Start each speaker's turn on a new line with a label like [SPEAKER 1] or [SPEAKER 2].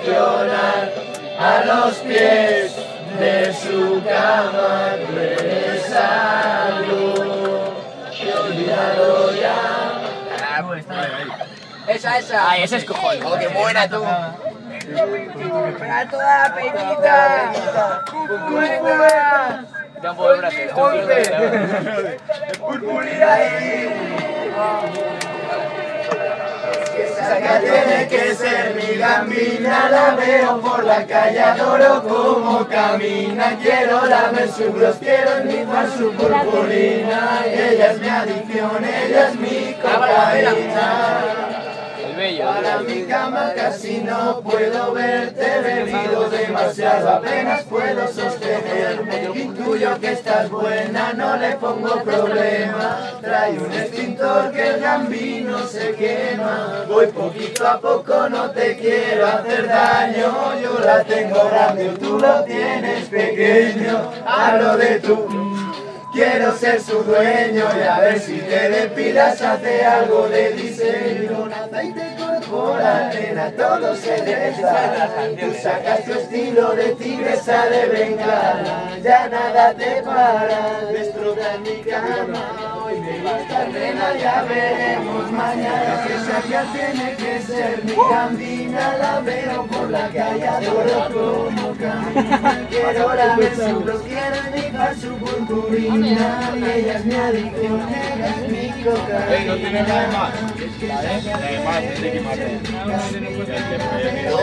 [SPEAKER 1] funcionar a los pies de su cama. Tú eres algo que he olvidado ya.
[SPEAKER 2] Esa. Ay, ese es cojón.
[SPEAKER 1] Oh, qué buena tú.
[SPEAKER 3] Para toda la peñita. Cucueta.
[SPEAKER 2] Ya un poco el brazo.
[SPEAKER 3] Purpurina ahí.
[SPEAKER 1] Esa tiene que ser mi gambina, la veo por la calle, adoro cómo camina, quiero lamer su bros, quiero enmifar su purpurina, ella es mi adicción, ella es mi cocaína.
[SPEAKER 2] El bello.
[SPEAKER 1] Para mi cama casi no puedo verte, he bebido demasiado, apenas puedo sostenerme. Intuyo que estás buena, no le pongo problema. Trae un extintor que el gambino se quema. Voy poquito a poco, no te quiero hacer daño. Yo la tengo grande, tú lo tienes pequeño. Hablo de tu... Quiero ser su dueño y a ver si te depilas, hace algo de diseño. Con aceite corporal, nena, todo se deshaga. Tú sacas tu estilo de tigresa de bengala. Ya nada te para, destrozar mi cama. Hoy me gusta, nena, ya veremos mañana. Esa ya tiene que ser mi gambina. La veo por la calle, adoro como camina. Quiero la besuros, quiero enmifar su purpurina. Y ella es mi adicción, ella es mi cocaína.
[SPEAKER 4] No tiene nada de más. Nada de más, es de que mate.